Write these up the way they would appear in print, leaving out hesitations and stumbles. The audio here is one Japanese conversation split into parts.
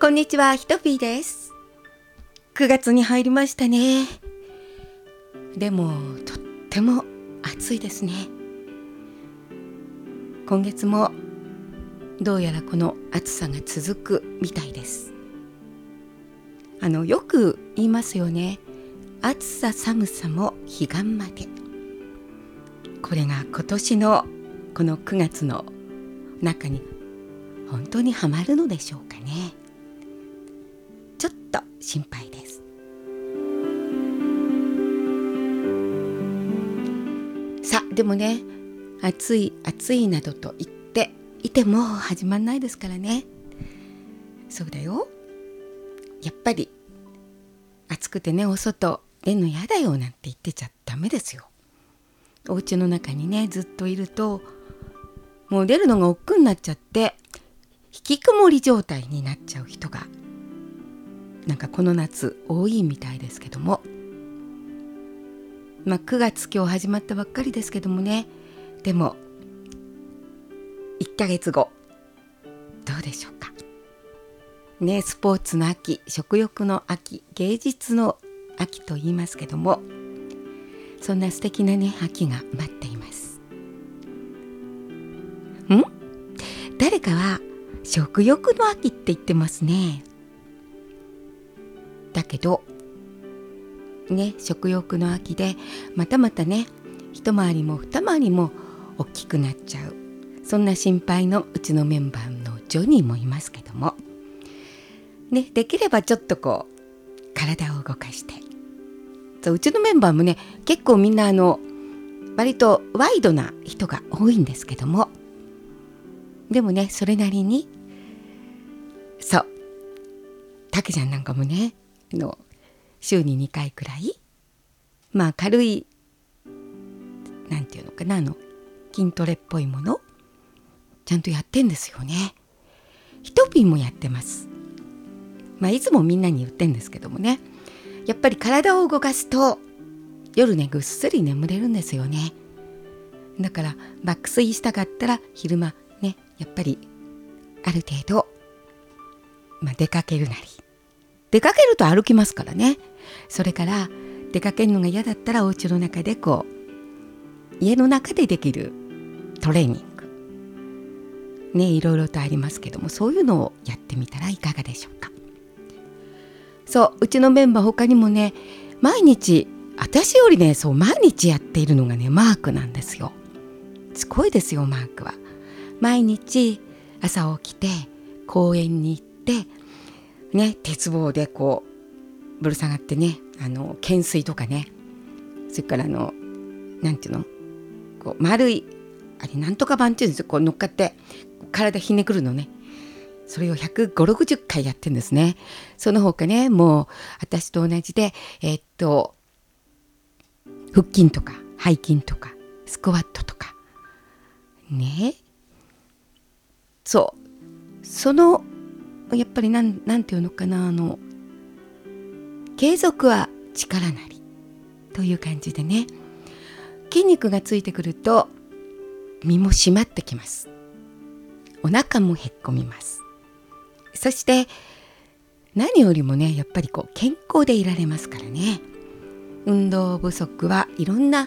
こんにちは、ひとぴーです。9月に入りましたね。でもとっても暑いですね。今月もどうやらこの暑さが続くみたいです。よく言いますよね。暑さ寒さも彼岸まで。これが今年のこの9月の中に本当にはまるのでしょうかね。ちょっと心配です。さあでもね、暑い暑いなどと言っていても始まんないですからね。そうだよ、やっぱり暑くてね、お外出んのやだよなんて言ってちゃダメですよ。お家の中にねずっといるともう出るのが億劫になっちゃって引きこもり状態になっちゃう人がなんかこの夏多いみたいですけども、9月今日始まったばっかりですけどもね。でも1ヶ月後どうでしょうかね。スポーツの秋、食欲の秋、芸術の秋と言いますけども、そんな素敵なね秋が待っています。誰かは食欲の秋って言ってますね。だけどね、食欲の秋でまたね一回りも二回りも大きくなっちゃう、そんな心配のうちのメンバーのジョニーもいますけどもね、できればちょっとこう体を動かして、うちのメンバーもね結構みんな割とワイドな人が多いんですけども、でもねそれなりにそうたけちゃんなんかもね週に2回くらい軽いなんていうのかな筋トレっぽいものちゃんとやってんですよね。ひとぴーもやってます。いつもみんなに言ってんですけどもね、やっぱり体を動かすと夜ねぐっすり眠れるんですよね。だから爆睡したかったら昼間ねやっぱりある程度出かけるなり、出かけると歩きますからね。それから出かけるのが嫌だったらお家の中で家の中でできるトレーニングね、いろいろとありますけども、そういうのをやってみたらいかがでしょうか。うちのメンバー他にもね毎日、私よりね毎日やっているのがねマークなんですよ。すごいですよマークは。毎日朝起きて公園に行ってね、鉄棒でぶら下がってね懸垂とかね、それからなんていうの丸いあれなんとか板っていうんですよ、乗っかって体ひねくるのね、それを150、60回やってるんですね。その他ねもう私と同じで腹筋とか背筋とかスクワットとかね、やっぱりなんていうのかな継続は力なりという感じでね、筋肉がついてくると身も締まってきます。お腹もへっこみます。そして何よりもねやっぱり健康でいられますからね。運動不足はいろんな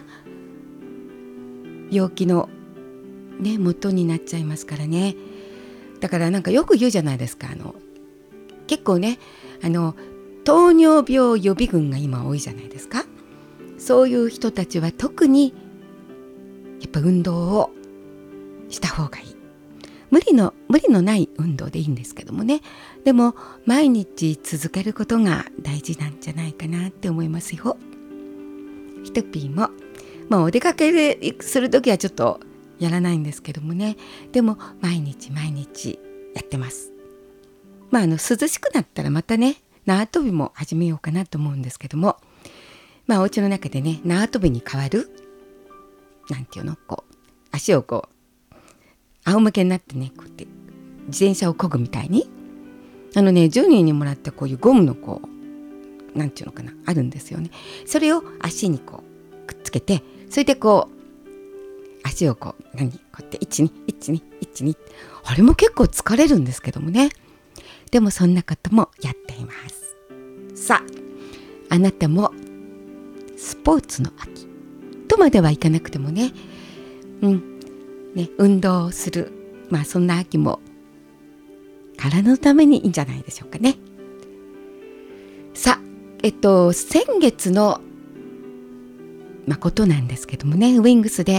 病気のね元になっちゃいますからね。だからなんかよく言うじゃないですか、結構ね糖尿病予備軍が今多いじゃないですか。そういう人たちは特にやっぱ運動をした方がいい。無理のない運動でいいんですけどもね、でも毎日続けることが大事なんじゃないかなって思いますよ。ひとぴーもお出かけするときはちょっとやらないんですけどもね、でも毎日やってます。涼しくなったらまたね縄跳びも始めようかなと思うんですけども、お家の中でね縄跳びに変わるなんていうの足を仰向けになってねって自転車を漕ぐみたいにジョニーにもらったこういうゴムのなんていうのかなあるんですよね。それを足にくっつけて、それで足をこうやって121212あれも結構疲れるんですけどもね。 でもそんなこともやっています。さあ、あなたもスポーツの秋とまではいかなくてもね、運動をする、そんな秋も体のためにいいんじゃないでしょうかね。さあ、先月のことなんですけどもね、ウィングスで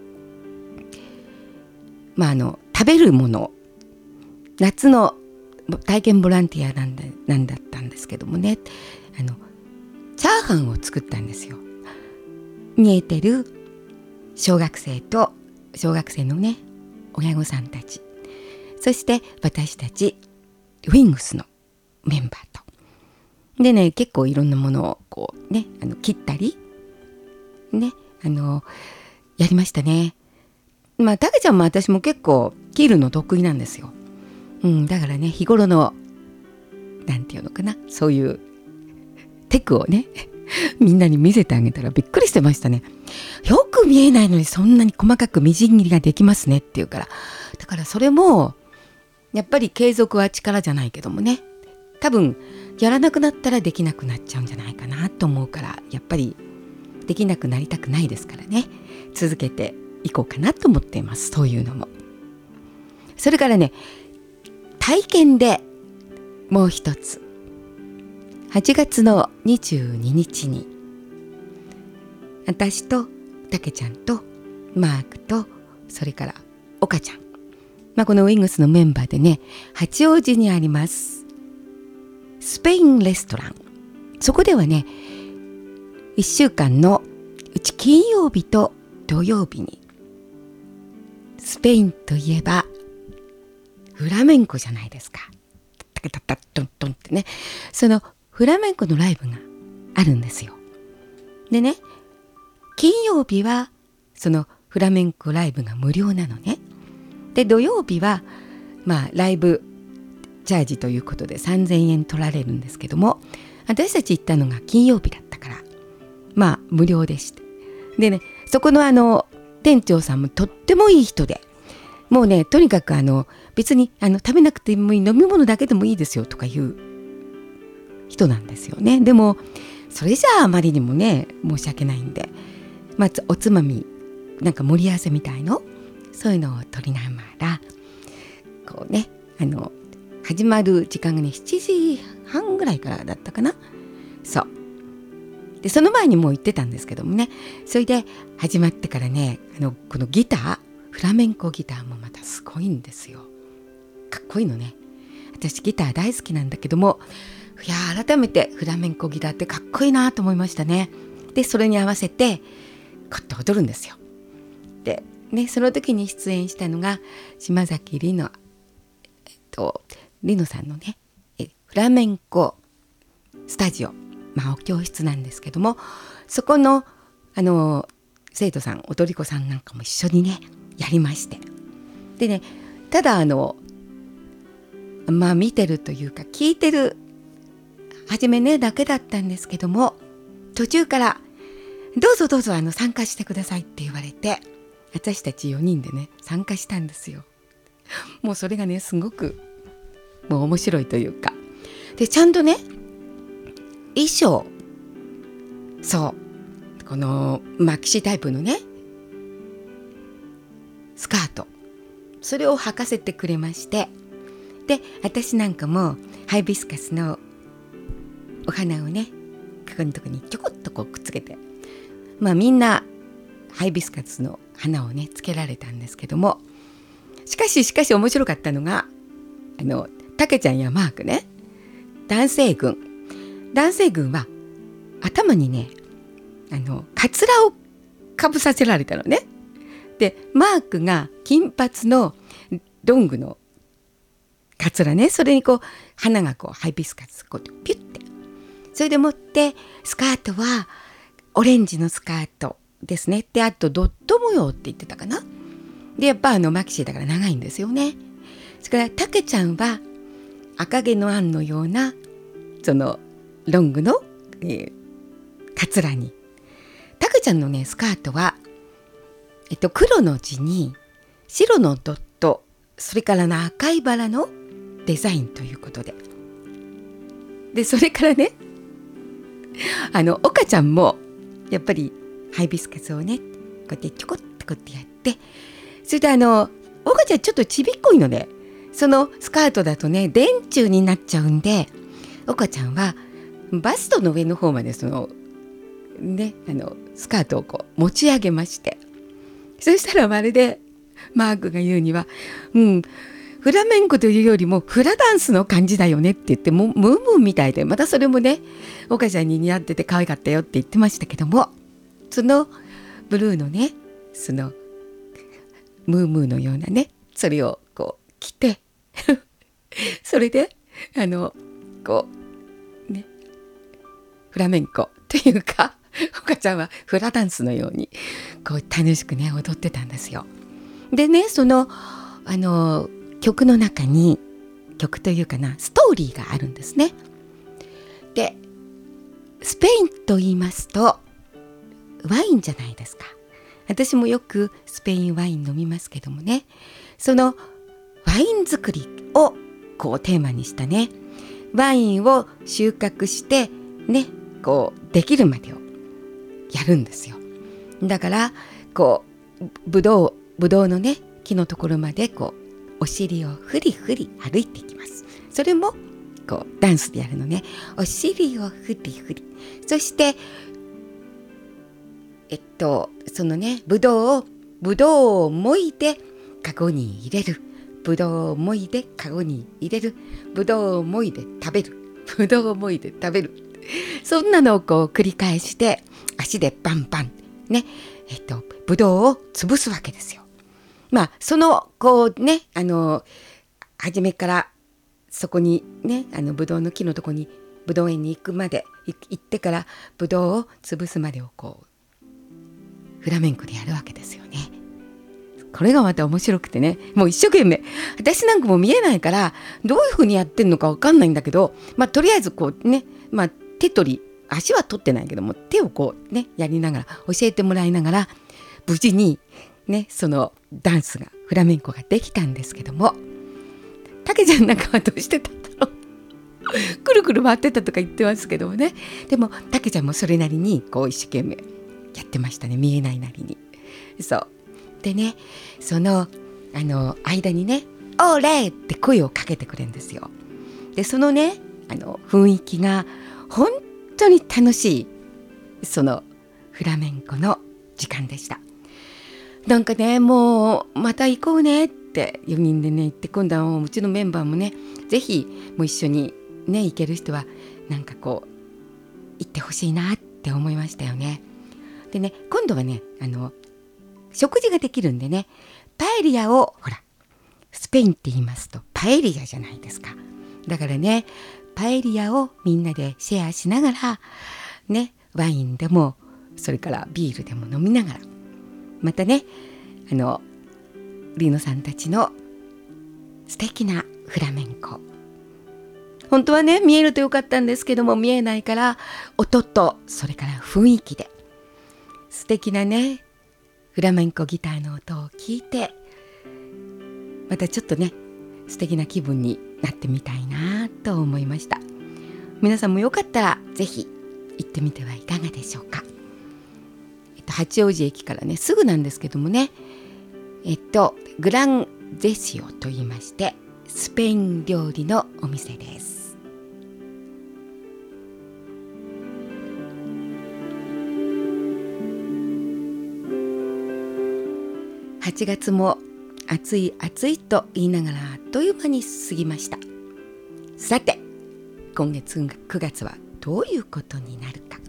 食べるもの、夏の体験ボランティアなんだったんですけどもね、チャーハンを作ったんですよ。見えてる小学生のね親御さんたち、そして私たちウィングスのメンバーとでね、結構いろんなものをこうね切ったりねやりましたね。たけちゃんも私も結構切るの得意なんですよ。だからね、日頃のなんていうのかな、そういうテクをねみんなに見せてあげたらびっくりしてましたね。よく見えないのにそんなに細かくみじん切りができますねって言うから、だからそれもやっぱり継続は力じゃないけどもね、多分やらなくなったらできなくなっちゃうんじゃないかなと思うから、やっぱりできなくなりたくないですからね、続けていこうかなと思っています。そういうのも。それからね、体験でもう一つ、8月の22日に私とたけちゃんとマークとそれから岡ちゃん、このウィングスのメンバーでね、八王子にありますスペインレストラン、そこではね1週間のうち金曜日と土曜日に、スペインといえばフラメンコじゃないですか。タタタタトントンってね、そのフラメンコのライブがあるんですよ。でね、金曜日はそのフラメンコライブが無料なのね。で土曜日はライブチャージということで3000円取られるんですけども、私たち行ったのが金曜日だったから無料でして、でね、そこの店長さんもとってもいい人で、もうね、とにかく別に食べなくてもいい、飲み物だけでもいいですよとかいう人なんですよね。でもそれじゃああまりにもね申し訳ないんで、おつまみなんか盛り合わせみたいの、そういうのを取りながらこうね、始まる時間がね7時半ぐらいからだったかな。そうで、その前にもう行ってたんですけどもね、それで始まってからね、このギター、フラメンコギターもまたすごいんですよ。かっこいいのね。私ギター大好きなんだけども、いや改めてフラメンコギターってかっこいいなと思いましたね。でそれに合わせてこうやって踊るんですよ。でね、その時に出演したのが島崎里乃、里乃さんのねフラメンコスタジオ、お教室なんですけども、そこの生徒さん、踊り子さんなんかも一緒にねやりまして、でね、ただ見てるというか聞いてる初めねだけだったんですけども、途中からどうぞどうぞ参加してくださいって言われて、私たち4人でね参加したんですよ。もうそれがねすごくもう面白いというか、でちゃんとね衣装、そうこのマキシタイプのねスカート、それを履かせてくれまして、で私なんかもハイビスカスのお花をねここのとこにちょこっとこうくっつけて、みんなハイビスカスの花をねつけられたんですけども、しかし面白かったのがたけちゃんやマークね、男性軍は頭にねカツラをかぶさせられたのね。でマークが金髪のロングのカツラね、それにこう花がこうハイビスカスこうピュッて、それでもってスカートはオレンジのスカートですね。であとドット模様って言ってたかな。でやっぱマキシーだから長いんですよね。それからたけちゃんは赤毛のアンのようなそのロングの、カツラに、たけちゃんのねスカートは、黒の地に白のドット、それから赤いバラのデザインということで、それからね、岡ちゃんもやっぱりハイビスカスをねこうやってちょこっとこうやってやって、それで岡ちゃんちょっとちびっこいので、そのスカートだとね電柱になっちゃうんで、岡ちゃんはバストの上の方までそのねスカートをこう持ち上げまして、そしたらまるでマークが言うには、フラメンコというよりもフラダンスの感じだよねって言って、ムームーみたいで、またそれもね岡ちゃんに似合ってて可愛かったよって言ってましたけども、そのブルーのねそのムームーのようなね、それをこう着てそれでこうねフラメンコというか、岡ちゃんはフラダンスのようにこう楽しくね踊ってたんですよ。でね、その曲の中に、曲というかな、ストーリーがあるんですね。でスペインと言いますとワインじゃないですか。私もよくスペインワイン飲みますけどもね、そのワイン作りをこうテーマにしたね、ワインを収穫してねこうできるまでをやるんですよ。だからこうぶどうのね木のところまでこうお尻をフリフリ歩いていきます。それもこうダンスでやるのね。お尻をフリフリ、そしてそのねぶどうをもいでカゴに入れる、ぶどうをもいでカゴに入れる、ぶどうをもいで食べる、ぶどうをもいで食べる、そんなのをこう繰り返して足でバンバンねぶどうを潰すわけですよ。まあそのこうね初めからそこにねぶどうの木のとこにぶどう園に行くまで行ってからぶどうを潰すまでをこうフラメンコでやるわけですよね。これがまた面白くてね、もう一生懸命、私なんかも見えないからどういう風にやってんのか分かんないんだけど、とりあえずこうね、手取り足は取ってないけども手をこうねやりながら教えてもらいながら無事にねそのダンスがフラメンコができたんですけども、たけちゃんなんかはどうしてたんだろうくるくる回ってたとか言ってますけどもね、でもたけちゃんもそれなりにこう一生懸命やってましたね、見えないなりに。そうでね、その間にねオーレーって声をかけてくれるんですよ。でそのね雰囲気が本当に楽しいそのフラメンコの時間でした。なんかねもうまた行こうねって4人でね行って、今度はうちのメンバーもねぜひもう一緒にね行ける人はなんかこう行ってほしいなって思いましたよね。でね今度はね食事ができるんでね、パエリアをほらスペインって言いますとパエリアじゃないですか。だからねパエリアをみんなでシェアしながらね、ワインでもそれからビールでも飲みながら、またねリーノさんたちの素敵なフラメンコ、本当はね見えるとよかったんですけども見えないから、音とそれから雰囲気で素敵なねフラメンコギターの音を聞いて、またちょっとね素敵な気分になってみたいなと思いました。皆さんもよかったらぜひ行ってみてはいかがでしょうか。八王子駅からねすぐなんですけどもね、グランゼシオと言いましてスペイン料理のお店です。8月も暑い暑いと言いながらあっという間に過ぎました。さて今月9月はどういうことになるか。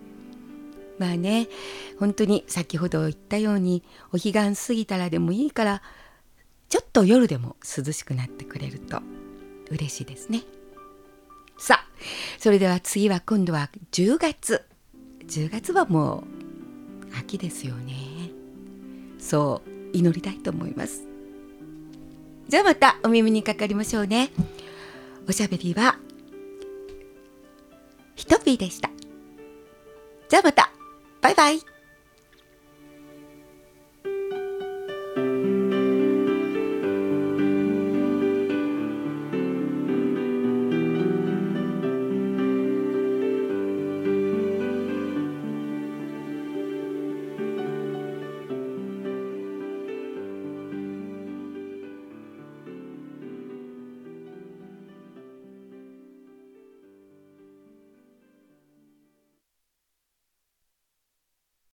本当に先ほど言ったようにお彼岸過ぎたらでもいいからちょっと夜でも涼しくなってくれると嬉しいですね。さあそれでは次は今度は10月はもう秋ですよね。そう祈りたいと思います。じゃあまたお耳にかかりましょうね。おしゃべりはひとぴーでした。じゃあまたバイバイ。